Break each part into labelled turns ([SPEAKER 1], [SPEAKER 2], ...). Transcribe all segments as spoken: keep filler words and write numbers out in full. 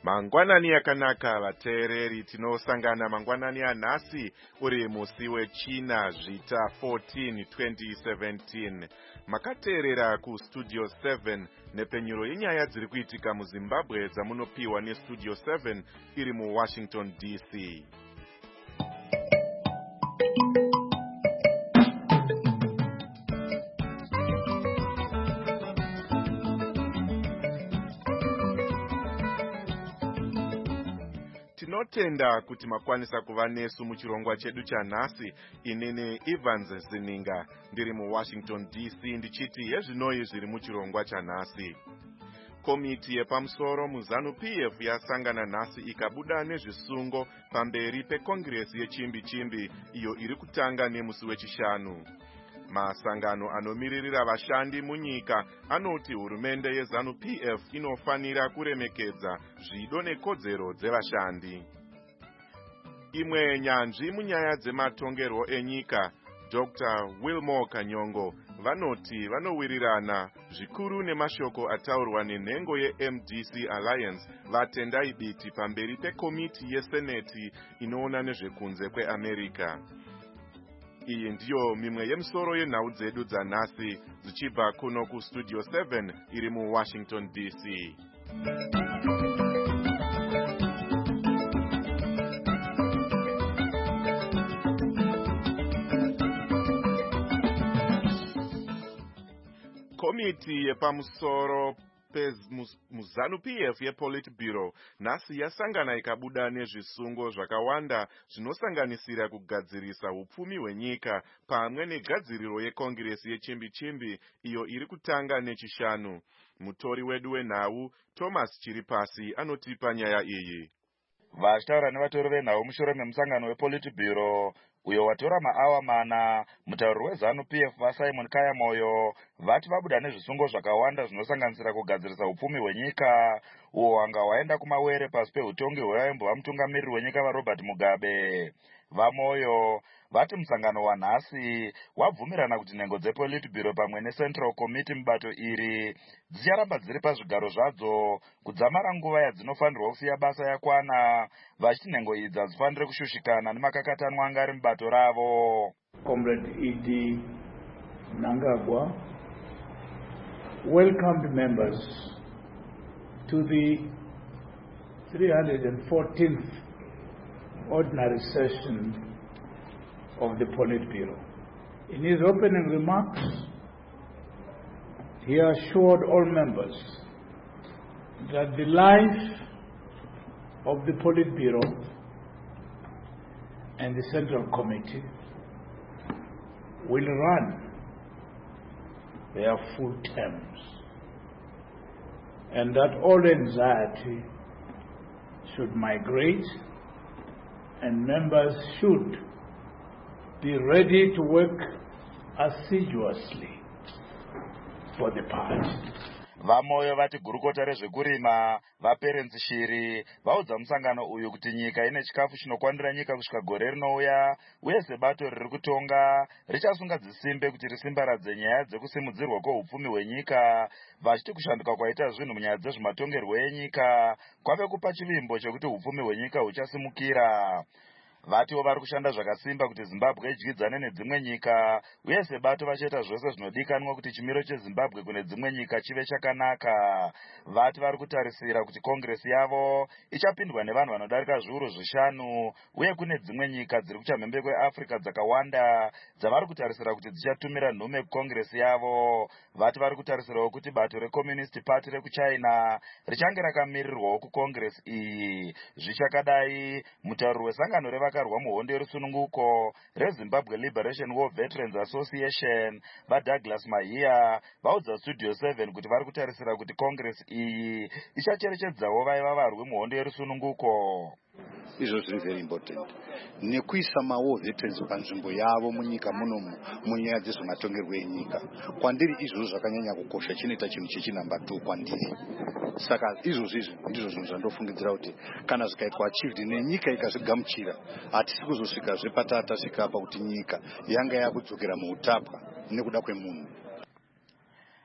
[SPEAKER 1] Mangwanani yakanaka vateereri, tinosangana mangwanani anhasi uri musi wechina zvita fourteen twenty seventeen. Makateerera kustudio seven nepenyuro yenyaya dziri kuitika muZimbabwe dzamunopiwa nestudio seven iri muWashington D C. Tinotenda kuti makwanisa kuva nesu muchirongwa chedu chanhasi. Inini Evans Zininga ndiri muWashington D C ndichiti yezvinoi zviri muchirongwa chanhasi. Komiti yepamusoro muZanu P F yasangana nhasi ikabuda nezvisungo pamberi pekongresi yechimbi chimbi iyo iri kutanga nemusi wechishanu. Masangano anomiririra vashandi munyika anoti hurumende yeZanu P F inofanira kuremekedza zvido nekodzero dzevashandi. Imwe nyanzvi munyaya dzematongerwo enyika, Doctor Wilmore Kanyongo, vanoti vanowirirana zvikuru nemashoko ataurwa nenhengo yeM D C Alliance vatendai biti pamberi pekomiti yeseneti inoona nezvekunze kweAmerica. Iyi ndiyo mimwe yemisoro yenhau dzedu dzanhasi dzichibva kuno kustudio seven iri muWashington D C. Komiti yepamusoro muZanu P F yePolitburo nhasi yasangana ikabuda nezvisungo zvakawanda zvinosanganisira kugadzirisa upfumi hwenyika pamwe negadziriro yekongresi yechimbi chimbi iyo iri kutanga nechishanu. Mutori wedu wenhau Thomas Chiripasi anotipa nyaya iyi.
[SPEAKER 2] Vachitaura nevatori venhau mushure memusangano wePolitburo uyo watora maawa mana, mutauri weZanu P F vaSimon Kayamoyo vati vabuda nezvisungo zvakawanda zvinosanganisira kugadzirisa upfumi hwenyika uwo wanga waenda kumawere pasi peutongi hwaimbova mutungamiriri wenyika vaRobert Mugabe. Vamoyo vati musangano wanhasi wabvumirana kuti nhengo dzePolitburo pamwe neCentral Committee mubato iri dzicharamba dziri pazvigaro zvadzo kudzamara nguva yadzinofanirwa kusiya basa yakwana, vachiti nhengo idzi hadzifaniri kushushikana nemakakatanwa anga ari mubato ravo.
[SPEAKER 3] Comrade Idi Nangagwa welcomed members to the three hundred fourteenth ordinary session of the Politburo. In his opening remarks, he assured all members that the life of the Politburo and the Central Committee will run their full terms, and that all anxiety should migrate and members should be ready to work assiduously for the party.
[SPEAKER 2] Vamoyo vati gurukota rezvekurima vaperenzi shiri vaudza musangano uyu kuti nyika ine chikafu chinokwanira nyika kusvika gore rinouya uye sebato riri kutonga richasunga dzisimbe kuti risimbaradze nyaya dzekusimudzirwa kweupfumi hwenyika, vachiti kushanduka kwaita zvinhu munyaya dzezvematongerwo enyika kwave kupa chivimbo chekuti upfumi hwenyika huchasimukira. Vatiwo vari kushanda zvakasimba kuti Zimbabwe idyidzane nedzimwe nyika uye sebato vachiita zvose zvinodikanwa kuti chimiro cheZimbabwe kune dzimwe nyika chive chakanaka. Vati vari kutarisira kuti kongresi yavo ichapindwa nevanhu vanodarika zviuru zvishanu uye kune dzimwe nyika dziri kuchamhembe kweAfrica dzakawanda dzavari kutarisira kuti dzichatumira nhume kukongresi yavo. Vati vari kutarisirawo kuti bato reCommunist Party rekuChina richange rakamirirwawo kukongresi iyi. Zvichakadai, mutauri wesangano reva vakarwa muhondo yerusununguko reZimbabwe Liberation War Veterans Association vaDouglas Mahia vaudza Studio seven kuti vari kutarisira kuti kongresi iyi ichacherechedzawo vaiva varwi muhondo yerusununguko.
[SPEAKER 4] Izvo zviri very important nekuisa mawo veterans panzvimbo yavo munyika munomu munyaya dzezvematongerwo enyika. Kwandiri izvozvo zvakanyanya kukosha, chinoita chinhu chechinamba two kwandiri. Saka izvozvo izvi ndizvo zvinhu zvandofungidzira kuti kana zvikaitwa achieved nenyika ikazvigamuchira, hatisi kuzosvikazve patatasvika apa kuti nyika yanga yakudzokera muutapwa nekuda kwemunhu.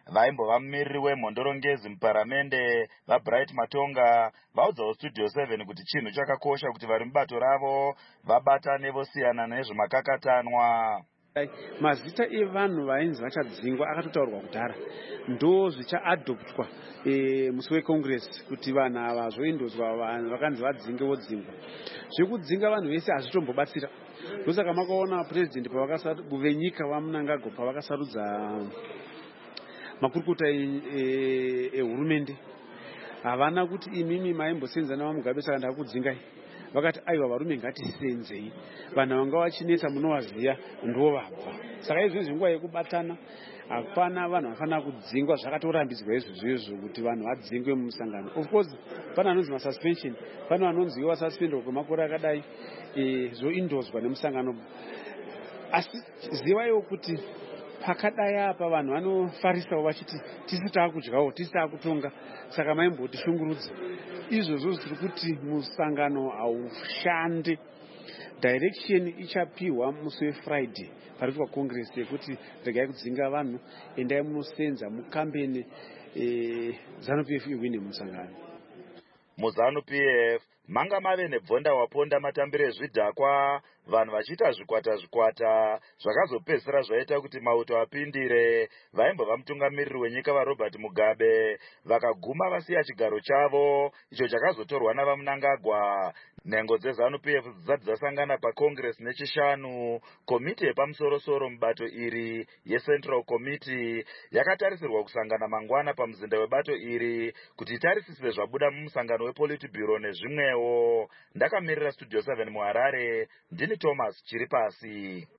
[SPEAKER 2] vaimbova mumiriri wemhondorongezi muparamende vabright matonga vaudzawo studio seven kuti chinhu chakakosha kuti vari mubato ravo vabatane vosiyana nezvemakakatanwa.
[SPEAKER 5] Mazita evanhu vainzi vachadzingwa akatotaurwa kudhara ndo zvichaadoptwa e, musi wecongress kuti vanhu ava zvoindozwa vanhu vakanzi vadzinge vodzingwa. Zvekudzinga vanhu vese hazvitombobatsira. Ndosaka makaona president venyika vaMnangagwa pavakasarudza makurukota ehurumende havana kuti imimi maimbosenzana vaMugabe saka ndakudzingai. Vakati aiwa varume ngatisenzei, vanhu vanga vachinetsa munovaziya ndo vabva. Saka izvozvi nguva yekubatana hapana vanhu vafanira kudzingwa, zvakatorambidzwa izvozvo izvo kuti vanhu vadzingwe mumusangano. Of course pana anonzi masuspension, pana vanonzi iwa suspendwa kwemakore akadai zvoindozwa nemusangano. Asi zivaiwo kuti pakadai apa vanhu vanofarisawo vachiti tisi taakudyawo tisi taakutonga, saka maimbotishungurudza. Izvozvo zviri kuti musangano haushande. Direction ichapiwa musi weFriday pari kuitwa congress yekuti regai kudzinga vanhu, endai munosenza mukambeni e, ZANU-P F iwine musangano.
[SPEAKER 2] MuZANU-P F manga mave nebvonda waponda matambiro ezvidhakwa, vanhu vachiita zvikwata zvikwata zvakazopedzisira zvaita kuti mauto apindire. Vaimbova mutungamiriri wenyika vaRobert Mugabe vakaguma vasiya chigaro chavo icho chakazotorwa navaMnangagwa. Nhengo dzeZANU-P F dzisati dzasangana pacongress nechishanu, komiti yepamusoro-soro mubato iri yeCentral Committee yakatarisirwa kusangana mangwana pamuzinda webato iri kuti itarisise zvabuda mumusangano wePolitburo nezvimwewo. Ndakamirira Studio seven muHarare, ndini Thomas Chiripasi.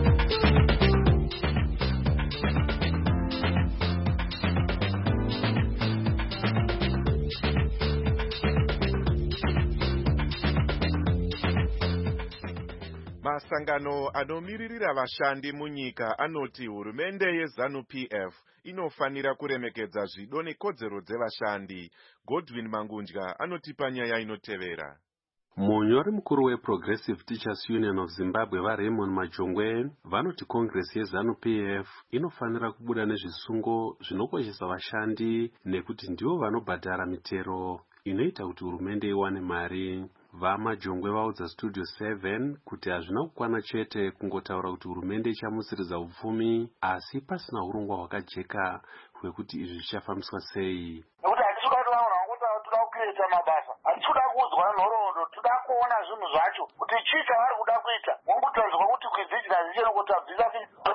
[SPEAKER 1] Masangano anomiririra vashandi munyika anoti hurumende yeZANU-P F inofanira kuremekedza zvido nekodzero dzevashandi. Godwin Mangunja anotipa nyaya inotevera.
[SPEAKER 6] Munyori mukuru weProgressive Teachers Union of Zimbabwe vaRaymond Majongwe vanoti Congress yeZANU-P F inofanira kubuda nezvisungo zvinokoshesa vashandi nekuti ndivo vanobhadhara mitero inoita kuti hurumende iwane mari. VaMajongwe vaudza Studio seven kuti hazvina kukwana chete kungotaura kuti hurumende ichamusiridza upfumi asi pasina urongwa hwakajeka hwekuti izvi zvichafambiswa sei.
[SPEAKER 7] Nekuti hatikuda kuti vanhu vanguti toda kuita mabasa, hatikuda kuudzwa nhoroondo, toda kuona zvinhu zvacho kuti chii chavari kuda kuita. Wangutanzwa kuti kwidzidzira zvicheno kuti abvisa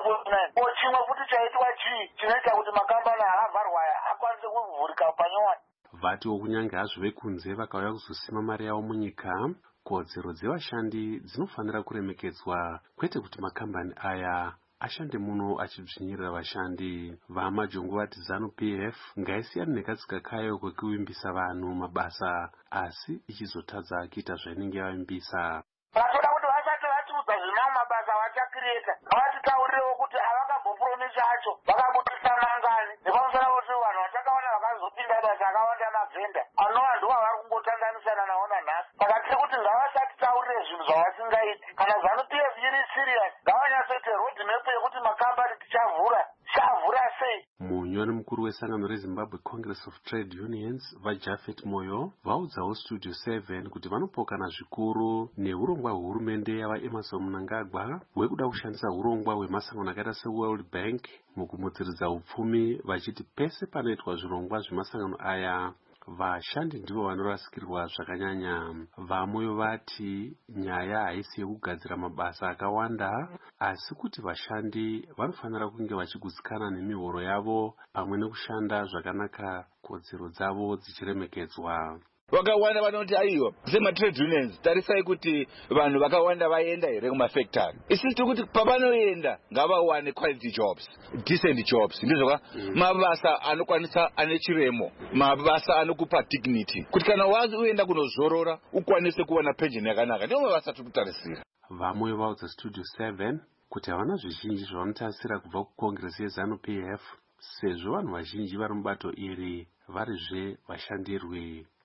[SPEAKER 7] ko chimwe futi chaitwa chii chinoita kuti makambani akavharwa aya akwanise kuvhurika panyowani.
[SPEAKER 6] Vatiwo kunyange hazvo vekunze vakauya kuzosima mari yavo munyika, kodzero dzevashandi dzinofanira kuremekedzwa, kwete kuti makambani aya ashande muno achidzvinyirira vashandi. VaMajongwe vati ZANU-P F ngaisiyane nekatsika kayo kwekuvimbisa vanhu mabasa asi ichizotadza kuita zvainenge yavimbisa.
[SPEAKER 7] Vatoda kuti vasati vatiudza zvimwe mabasa vachakireta, ngavatitaurirewo kuti havakambopuromisa acho vakabudisa mangani nepamusana kuti vanhu vachakaona vakazopinda basa akawanda mavhenda anova ndo avari kungotanganisana nawo nanhasi. Saka tiri kuti ngavasatitaurire zvinhu zvavasingaiti. Kana ZANU-P F iri serious ngavanyatsoite road map yekuti makambani tichavhura chavhura sei.
[SPEAKER 6] Munyori mukuru wesangano reZimbabwe Congress of Trade Unions vaJafet Moyo vaudzawo Studio seven kuti vanopokana zvikuru neurongwa hwehurumende yavaEmmerson Mnangagwa hwekuda kushandisa urongwa hwemasangano akaita seWorld Bank mukumutsiridza upfumi, vachiti pese panoitwa zvirongwa zvemasangano aya vashandi ndivo vanorasikirwa zvakanyanya. VaMoyo vati nyaya haisi yekugadzira mabasa akawanda asi kuti vashandi vanofanira kunge vachigutsikana nemihoro yavo pamwe nekushanda zvakanaka, kodzero dzavo dzichiremekedzwa.
[SPEAKER 8] Vakawanda vanoti aiwa sematrade unions tarisai kuti vanhu vakawanda vaenda here kumafactory. Isisi tiri kuti pavanoenda ngavawane quality jobs, decent jobs, ndizvoka mm. mabasa anokwanisa ane chiremo, mabasa anokupa dignity, kuti kana wazi uenda kunozorora ukwanise kuwana pension yakanaka. Ndiwo mabasa tiri kutarisira.
[SPEAKER 6] Vamwe vaudza Studio seven kuti havana zvizhinji zvavanotarisira kubva kucongress yeZANU-P F sezvo vanhu vazhinji vari mubato iri varizve vashandirwi.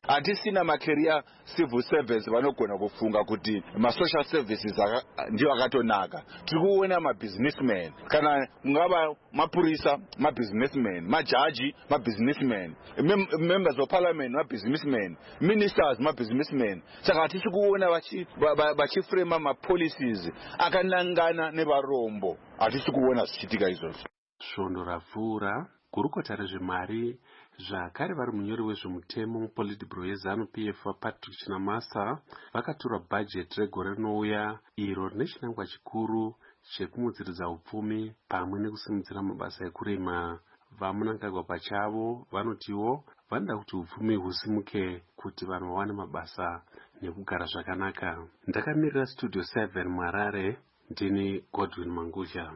[SPEAKER 8] hatisina macareer civil service vanogona kufunga kuti masocial services ndio akatonaka. Tiri kuona mabusinessmen, kana kungava mapurisa mabusinessmen, majaji mabusinessmen, Mem members of parliament mabusinessmen, ministers mabusinessmen. Saka hatisi kuona vachifrema mapolicies akanangana nevarombo. Hatisi kuona zvichiitika izvozvo.
[SPEAKER 6] Svondo rapfuura, gurukota rezvemari zvakare vari munyori wezvemutemo mupolitburo yeZanu P F Patrick Chinamasa vakatura bhajeti regore rinouya iro rine chinangwa chikuru chekumudziridza upfumi pamwe nekusimudzira mabasa ekurima. Vamunangagwa pachavo vanotiwo vanoda kuti upfumi husimuke kuti vanhu vawane mabasa nekugara zvakanaka. Ndakamirira Studio seven Marare, ndini Godwin Mangusha.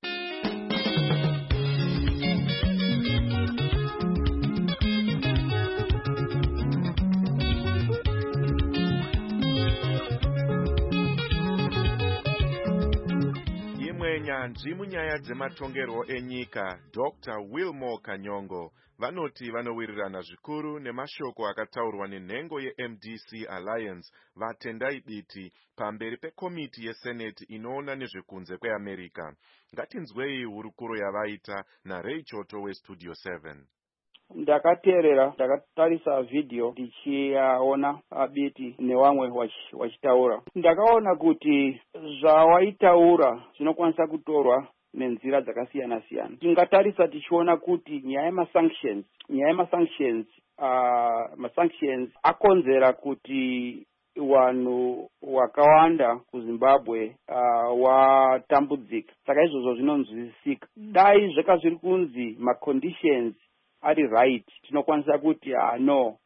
[SPEAKER 1] Nyanzvi munyaya dzematongerwo enyika Doctor Wilmore Kanyongo vanoti vanowirirana zvikuru nemashoko akataurwa nenhengo yeM D C Alliance vatendai biti pamberi pekomiti yeSenate inoona nezvekunze kweAmerica. Ngatinzwei hurukuro yavaita naRay Choto weStudio seven.
[SPEAKER 9] Ndakateerera, ndakatarisa video ndichiona abiti nevamwe wachitaura. Ndakaona kuti zvawaitaura zvinokwanisa kutorwa nenzira dzakasiyana siyana. Tingatarisa tichiona kuti nyaya yemasanctions, nyaya yemasanctions, uh, masanctions akonzera kuti vanhu wakawanda kuZimbabwe uh, watambudzika. Saka izvozvo zvinonzwisisika. Dai zveka zviri kunzi maconditions ari right, tinokwanisa kuti ah no,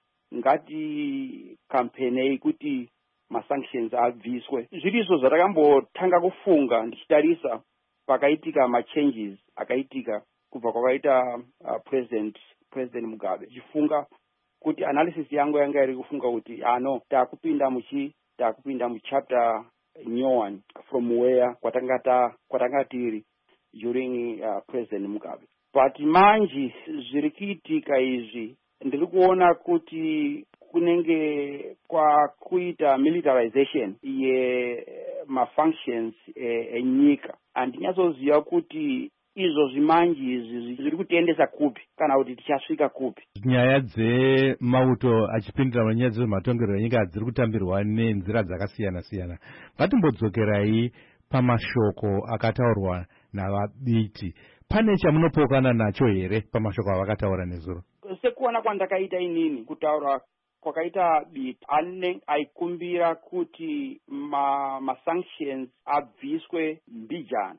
[SPEAKER 9] ngati campaign kuti masanctions abviswe. Zvirizvo zvatakambotanga kufunga ndichitarisa pakaitika machanges akaitika kubva kwakaita uh, president president Mugabe. Chifunga kuti analysis yangu yanga iri kufunga kuti ah no, takupinda muchi takupinda muchapter new one from where kwatangata kwatangatiri during uh, president Mugabe. But manje zviri kuitika izvi ndiri kuona kuti kunenge kwa kuita militarization ye mafunctions enyika. Andinyasoziva kuti izvo zvimanje izvi zviri kutiendesa kupi kana kuti tichasvika kupi.
[SPEAKER 10] Nyaya dzemauto achipindira munyaya dzematongerwo enyika dziri kutambirwa nenzira dzakasiyana siyana. Ngatimbodzokerai pamashoko akataurwa navabiti. Pane chamunopokana nacho here pamashoko avakataura nezuro?
[SPEAKER 9] Sekuona kwandakaita inini kutaura kwakaita biti ane aikumbira kuti ma masanctions abviswe mbijana.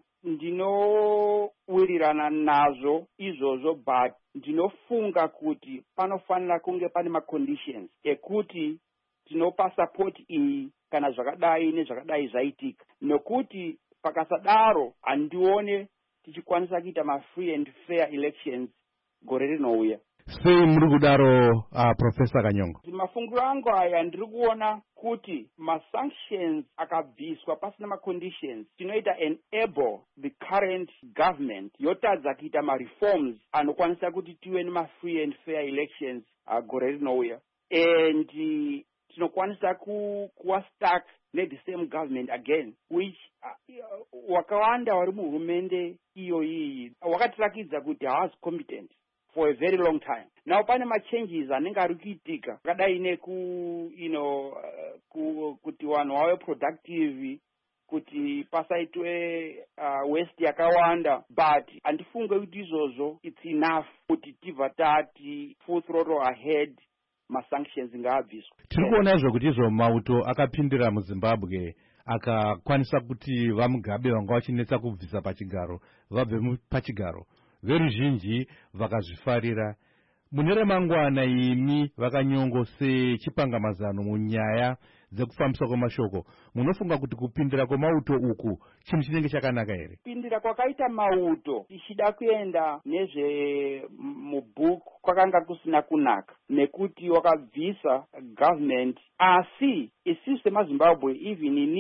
[SPEAKER 9] Ndinowirirana nazvo izvozvo, but ndinofunga kuti panofanira kunge pane maconditions ekuti tinopa support iyi kana zvakadai nezvakadai zvaitika, nokuti pakasadaro handione tichikwanisa kuita ma free and fair elections gore rinouya.
[SPEAKER 10] Sei muri kudaro uh, Professor Kanyongo?
[SPEAKER 9] Mafunguro angu aya ndiri kuona kuti masanctions akabviswa pasina maconditions tinoita enable the current government yotadza kuita ma-reforms anokwanisa kuti tive nema free and fair elections uh, gore rinouya, and uh, tinokwanisa ku, kuwa stuck ne the same government again, which uh, wakawanda vari muhurumende iyo iyi wakatirakidza kuti haasi competent for a very long time. Now pane machanges anenge ari kuitika akadai neku you know uh, ku, kuti vanhu vave productive, kuti pasaitwe uh, waste yakawanda, but handifunge kuti izvozvo it's enough kuti tibva tati full throttle ahead masanctions ngaabviswe.
[SPEAKER 10] Tiri kuona izvo kuti izvo mauto akapindira muZimbabwe akakwanisa kuti vaMugabe vanga vachinetsa kubvisa pachigaro vabve pachigaro, veruzhinji vakazvifarira. Mune remangwana imi Vakanyongo sechipangamazano munyaya dzekufambiswa kwemashoko, munofunga kuti kupindira kwemauto uku chinhu chinenge chakanaka here?
[SPEAKER 9] Kupindira kwakaita mauto tichida kuenda nezve mubhuku kwakanga kusina kunaka, nekuti wakabvisa government, asi isusu semaZimbabwe even inini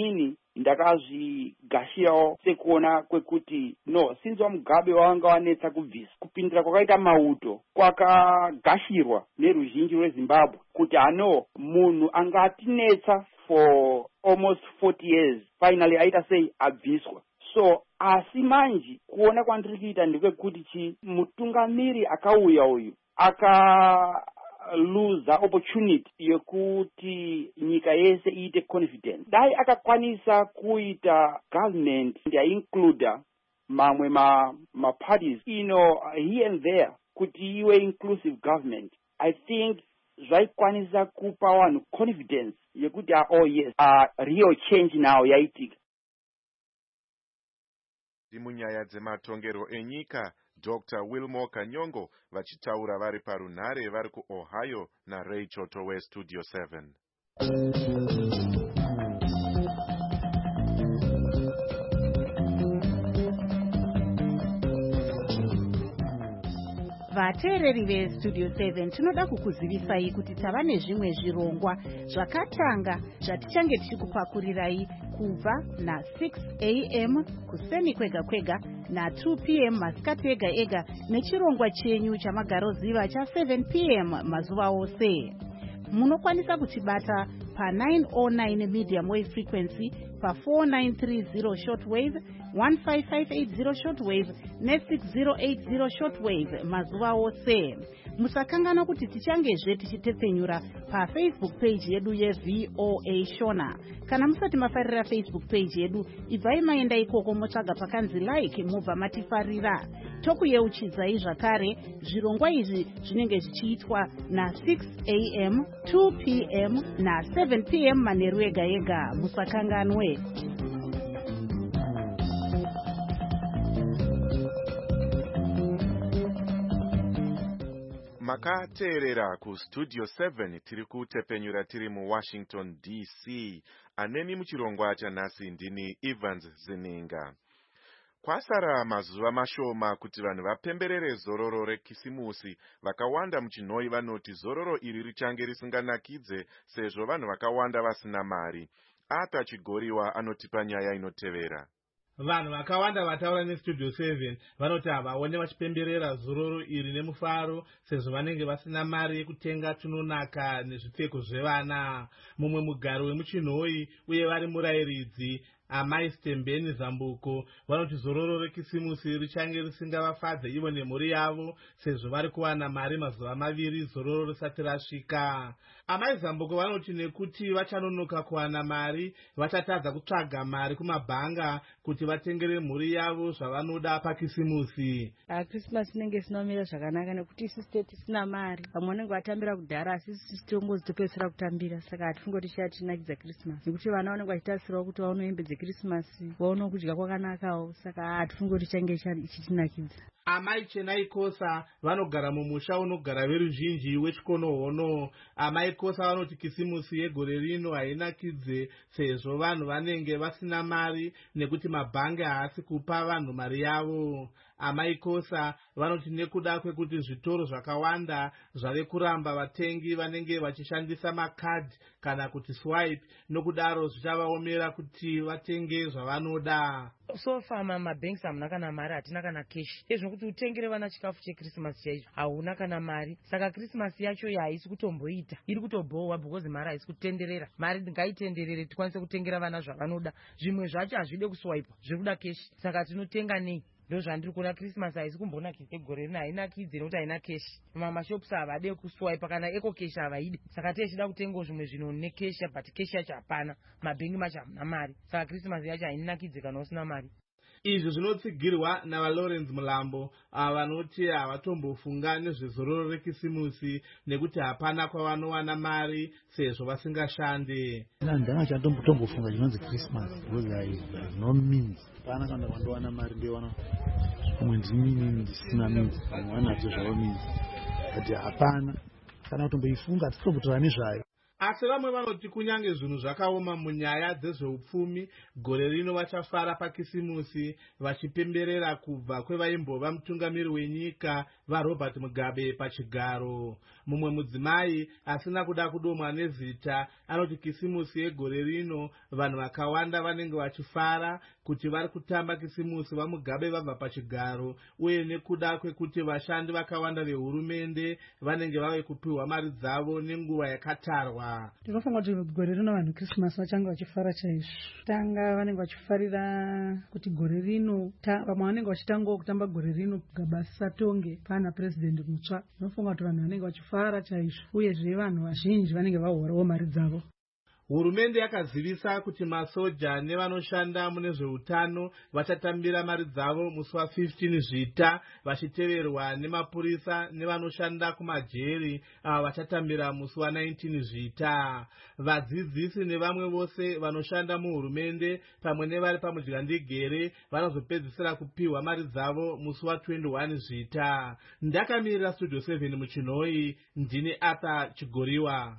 [SPEAKER 9] ndakazvigashirawo sekuona kwekuti no since wamugabe wanga wanetsa kubvisa kupindira kwakaita mauto kwakagashirwa neruzhinji rwezimbabwe kuti ano munhu angatinetsa for almost forty years finally aita sei abviswa. So asi manje kuona kwandiri kuita ndekwekuti chi mutungamiri akauya uyu aka lose opportunity yekuti nyika yese iite confidence. Dai akakwanisa kuita government include mamwe ma, ma parties you know here and there kuti iwe inclusive government. I think zvaikwanisa kupa vanhu confidence yekuti oh yes a uh, real change now yaitika.
[SPEAKER 1] Munyaya dzematongero enyika Doctor Wilmore Kanyongo vachitaura vari parunhare vari kuOhio naRay Choto weStudio seven.
[SPEAKER 11] Vateereri veStudio seven tinoda kukuzivisai kuti tava nezvimwe zvirongwa zvakatanga zvatichange tichikupakurirai kubva na six a m kuseni kwega kwega na two p m masikati ega ega nechirongwa chenyu chamagaroziva cha seven p m mazuva ose. Munokwanisa kutibata pa nine oh nine medium wave frequency, pa four nine three zero shortwave, one five five eight zero shortwave ne six zero eight zero shortwave mazuva ose. Musakangana kuti tichangezve tichitepfenyura pa Facebook page yedu yeV O A Shona. Kana musati mafarira Facebook page yedu, ibvai maenda ikoko motsvaga pakanzi like mubva matifarira. Tokuyeuchidzai zvakare zvirongwa izvi zvinenge zvichiitwa na six a m, two p m na seven p m manheru ega ega. Musakanganwe.
[SPEAKER 1] Makateerera kuStudio seven tiri kutepenyura tiri muWashington D C. Anemi muchirongwa chanhasi ndini Evans Zininga. Kwasara mazuva mashoma kuti vanhu vapemberere zororo rekisimusi, vakawanda muchinhoi vanoti zororo iri richange risinganakidze sezvo vanhu vakawanda vasina mari. Ata Chigoriwa anotipa nyaya inotevera.
[SPEAKER 12] Vanhu vakawanda vataura neStudio seven vanoti havaone vachipemberera zororo iri nemufaro sezvo vanenge vasina mari yekutenga tunonaka nezvipfeko zvevana. Mumwe mugaro wemuchinhoi uye vari murayiridzi Amai Stembeni Zambuko vanoti zororo rekisimusi richange risingavafadze ivo nemhuri yavo sezvo vari kuwana mari mazuva maviri zororo risati rasvika. Amai Zambuko vanoti nekuti vachanonoka kuwana mari vachatadza kutsvaga mari kumabhanga kuti vatengere mhuri yavo zvavanoda pakisimusi.
[SPEAKER 13] Krismasi inenge sinomira zvakanaka nekuti isi state tisina mari. Vamwe vanenge vatambira kudhara asi isi tongozitopedzera kutambira, saka hatifungoti tichatinakidza Krismasi nekuti vana vanenge vachitarisirwa kuti vaone hembe Krismasi waona kudya kwakanakawo, saka hatifungi kuti change ichitinakidza.
[SPEAKER 12] Amai Chenai Kosa vanogara mumusha unogara veruzhinji wechikonohono. Amai Kosa vanoti kisimusi yegore rino hainakidze sezvo vanhu vanenge vasina mari nekuti mabhangi haasi kupa vanhu mari yavo. Amai Kosa vanoti nekuda kwekuti zvitoro zvakawanda zvave kuramba vatengi vanenge vachishandisa makadhi kana kuti swipe, nokudaro zvichavaomera kuti vatenge zvavanoda.
[SPEAKER 14] So far mabanks hamuna kana mari, hatina kana cash. Ezvo kuti utengere vana chikafu cheChristmas chaizvo hauna kana mari. Saka Christmas yacho haisi kutomboita, iri kutobhowa because mari haisi kutenderera. Mari ngaitenderere tikwanise kutengera vana zvavanoda. Zvimwe zvacho hazvide kuswipe, zviri kuda cash. Saka tinotenga nei? Ndo zvandiri kuona Christmas haisi kumbonakidze gore rino, hainakidze nekuti haina cash. Mamashops havade kuswipe kana eco cash havaidi. Saka tichida kutenga zvimwe zvinhu necash but cash yacho hapana. Mabhengi macho hamuna mari. Saka Christmas yacho hainakidze kana usina mari.
[SPEAKER 12] Izvi zvinotsigirwa naValawrence Mulambo vanoti havatombofunga nezvezororo rekisimusi nekuti hapana kwavanowana mari sezvo vasingashande.
[SPEAKER 3] Ndanga chatombofunga chinonzi Christmas because I no means. Pana kana vandowana mari ndewana umwe ndimini ndisina means, vamwe vanadzo zvavo means. But hapana kana kutomboifunga titombotora nezvayo.
[SPEAKER 12] asi vamwe vanoti kunyange zvinhu zvakaoma munyaya dzezveupfumi, gore rino vachafara pakisimusi vachipemberera kubva kwevaimbova mutungamiri wenyika vaRobert Mugabe pachigaro. Mumwe mudzimai asina kuda kudomwa nezita anoti kisimusi yegore rino vanhu vakawanda vanenge vachifara kuti vari kutamba kisimusi vaMugabe vabva pachigaro, uye nekuda kwekuti vashandi vakawanda vehurumende vanenge vave kupiwa mari dzavo nenguva yakatarwa.
[SPEAKER 15] Ndinofunga kuti gore rino vanhu Christmas vachange vachifara chaizvo. Tanga vanenge vachifarira kuti gore rino vamwe vanenge vachitangawo kutamba gore rino Gabasatonge pana president mutsva. Ndinofunga kuti vanhu vanenge vachifara chaizvo, uyezve vanhu vazhinji vanenge vahorawo mari dzavo.
[SPEAKER 12] Hurumende yakazivisa kuti masoja nevanoshanda mune zveutano vachatambira mari dzavo musi wa15 Zvita, vachiteverwa nemapurisa nevanoshanda kumajeri ava vachatambira musi wa19 Zvita. Vadzidzisi nevamwe vose vanoshanda muhurumende pamwe nevari pamudyandegere vanozopedzisira kupiwa mari dzavo musi wa21 Zvita. Ndakamirira Studio seven muchinhoi, ndini Arthur Chigoriwa.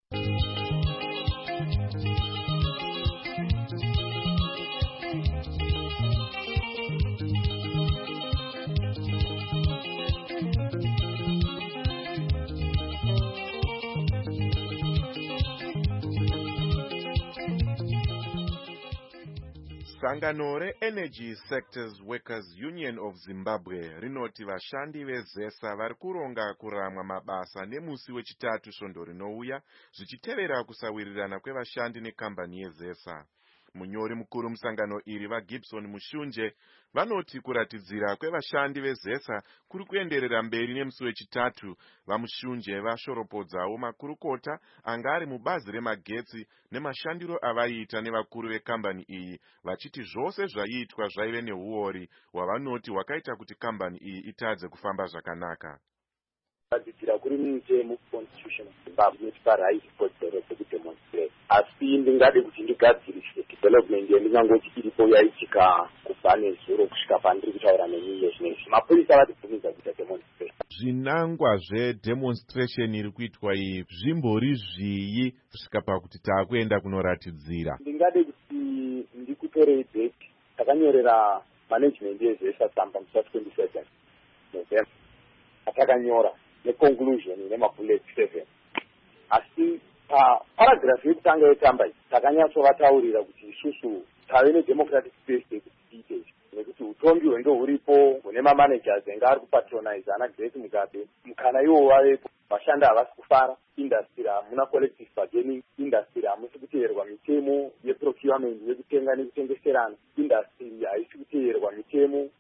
[SPEAKER 1] Sangano re-Energy Sectors Workers Union of Zimbabwe rinoti vashandi vezesa vari kuronga kuramwa mabasa nemusi wechitatu svondo rinouya, zvichitevera kusawirirana kwevashandi nekambani yezesa. Munyori mukuru musangano iri vaGibson Mushunje vanoti kuratidzira kwevashandi vezesa kuri kuenderera mberi nemusi wechitatu. VaMushunje vashoropodzawo makurukota anga ari mubazi remagetsi nemashandiro avaiita nevakuru vekambani iyi, vachiti zvose zvaiitwa zvaive neuori hwavanoti hwakaita kuti kambani iyi itadze kufamba zvakanaka.
[SPEAKER 16] Kuratidzira kuri mutemo constitution of Zimbabwe inotipa right kodzero dzekudemonstrate, asi ndingade kuti ndigadzirise development yendingangoti iripo yaitika kubva nezuro kusvika pandiri kutaura nenyaya zvinezvi. Mapurisa vatibvumidza kuita demonstration.
[SPEAKER 1] Zvinangwa zvedemonstration iri kuitwa iyi zvimbori zvii kusvika pakuti taakuenda kunoratidzira?
[SPEAKER 16] Ndingade kuti ndikutorei date takanyorera management yezesa tsamba musi wa27 November, atakanyora neconclusion nemabullet seven. Asi paragraph yekutanga yetsamba iyi takanyatsovatauririra kuti isusu tave nedemocratic space yekuti nekuti utongi hwenge huripo hune mamanagers enge ari kupatronize ana Grace Mugabe, mukana iwo wavepo, vashandi havasi kufara, industry hamuna collective bargaining, industry hamusi kuteerwa mitemo yeprocurement yekutenga nekutengeserana, industry haisi kuteerwa mitemo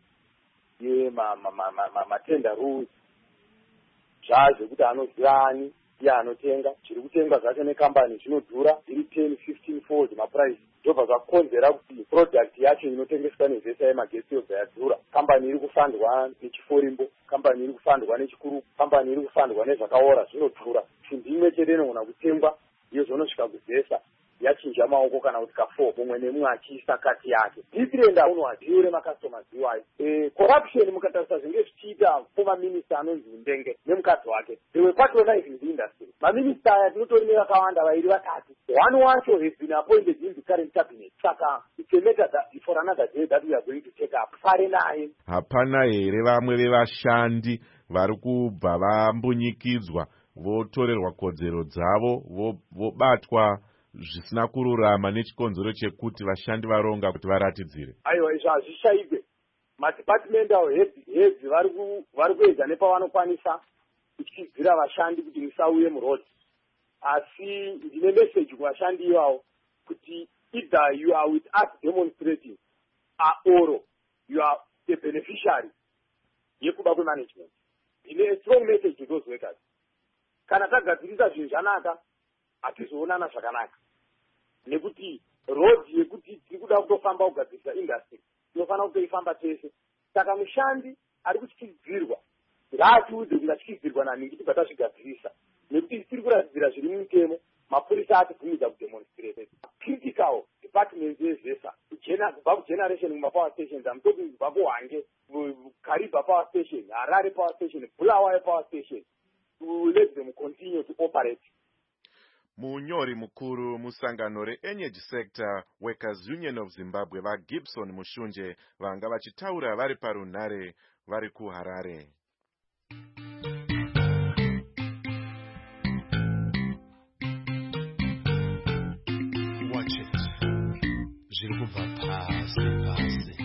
[SPEAKER 16] yematender rules, zvazvekuti anozivani iye anotenga, zviri kutengwa zvacho nekambani zvinodhura, iri ten fifteen fold maprice, ndobva zvakonzera kuti product yacho inotengeswa nezesa yemagetsi yobva yadhura. Kambani iri kufandwa nechiforimbo, kambani iri kufandwa nechikuru, kambani iri kufandwa nezvakaora, zvinodhura. Simbi imwe chete inogona kutengwa iyo zvonosvika kuzesa yachinja maoko kana kuti kafo mumwe nemumwe achiisa kati yake. Dividend unohadhiure makastomers iwayo. Eh, corruption mukatarisa zvinge zvichiita former minister anonzi Ndenge nemukadzi wake, they were patronizing the industry. Maminister aya tinotori nevakawanda vairi vatatu, one wacho has been appointed in the current cabinet. Saka it's a matter that for another day that we are going to take up. Fare naye.
[SPEAKER 1] Hapana here vamwe vevashandi vari kubva vambunyikidzwa votorerwa kodzero dzavo vobatwa zvisina kururama nechikonzero chekuti vashandi varonga kuti varatidzire?
[SPEAKER 16] Aiwa, izvo hazvishaigwe. Madepartmental heads vari kuedza nepavanokwanisa kutyizira vashandi kuti musauye muroad. Asi ndine message kuvashandi ivavo kuti either you are with us demonstrating or you are the beneficiary yekuda kwemanagement. Ndine a strong message to those workers. Kana tagadzirisa zvinhu zvanaka, hatizoonana zvakanaka. Nekuti road yekuti tiri kuda kutofamba kugadzirisa industry tinofanira kutoifamba tese. Saka mushandi ari kutyidzirwa ngaatiudze kuti atyidzirwa nani kuti patazvigadzirisa, nekuti tiri kuratidzira zviri mumutemo. Mapurisa atibvumidza kudemonstrate. Critical departments yezesa kubva kugeneration kumapower stations, amutoki kubva kuHwange, Kariba power station, Harare power station, Bulawayo power station, to let them continue to operate.
[SPEAKER 1] munyori mukuru musangano re-Energy Sector Workers Union of Zimbabwe vaGibson Mushunje vanga vachitaura vari parunhare vari kuHarare.
[SPEAKER 17] Watch it. Zviri kubva pasi pasi.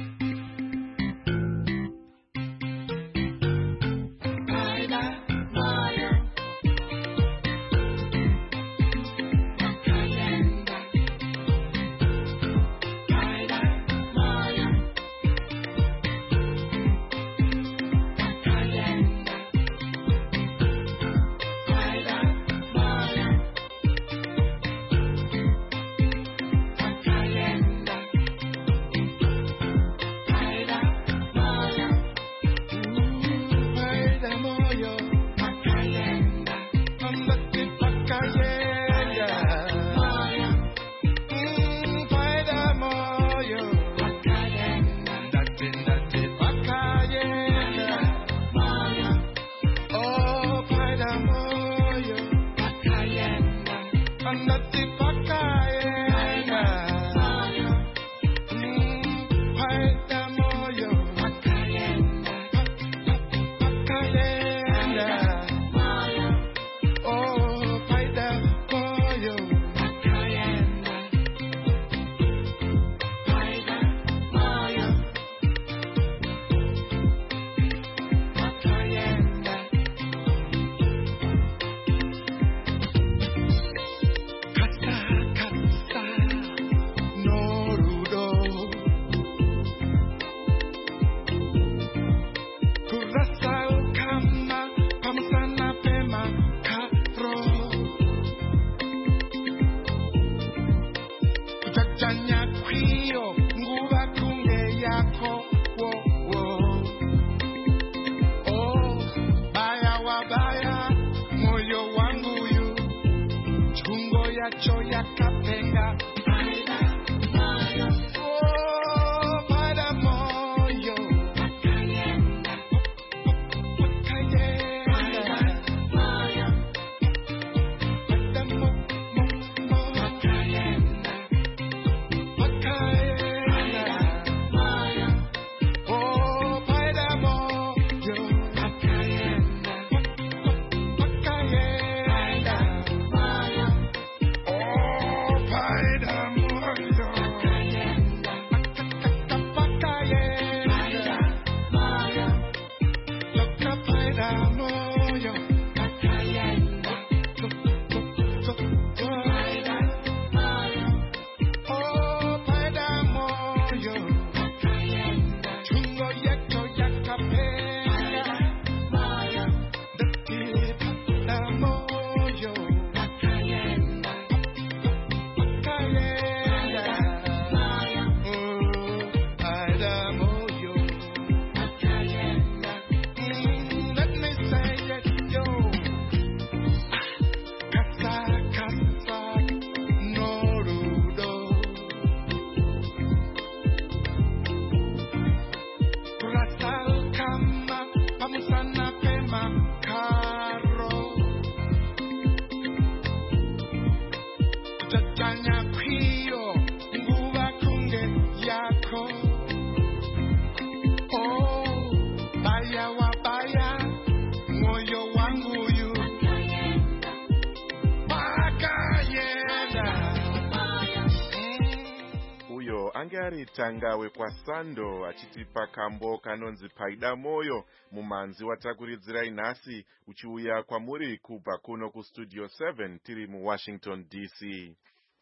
[SPEAKER 1] Angari Tangawe kwa Sando achitipa kambo kanonzi Paida Moyo mumanzi watakuridzirai nhasi uchiuya kwamuri kubva kuno kustudio seven tiri mu Washington D C.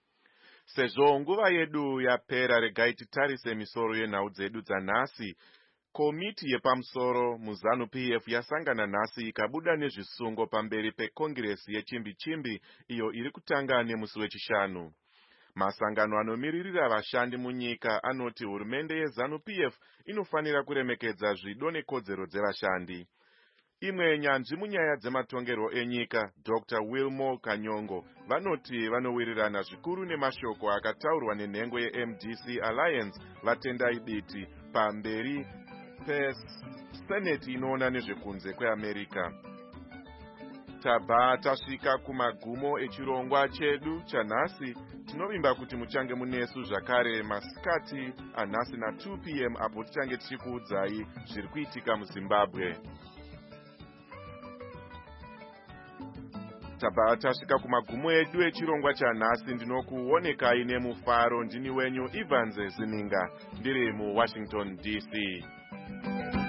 [SPEAKER 1] Sezvo nguva yedu yapera, regai titarise misoro yenhau dzedu dzanhasi. Komiti yepamusoro muZANU P F yasangana nhasi ikabuda nezvisungo pamberi pekongiresi yechimbi chimbi iyo iri kutanga nemusi wechishanu. Masangano anomiririra vashandi munyika anoti hurumende yeZANU P F inofanira kuremekedza zvido nekodzero dzevashandi. Imwe nyanzvi munyaya dzematongerwo enyika, Doctor Wilmore Kanyongo, vanoti vanowirirana zvikuru nemashoko akataurwa nenhengo ye-M D C Alliance vatendai biti pamberi peSenate inoona nezvekunze kweAmerika. tabva tasvika kumagumo echirongwa chedu chanhasi. Tinovimba kuti muchange munesu zvakare masikati anhasi na two p m apo tichange tichikuudzai zviri kuitika muZimbabwe. Tabva tasvika kumagumo edu echirongwa chanhasi. Ndinokuonekai nemufaro. Ndini wenyu Evans Zininga ndiri muWashington D C.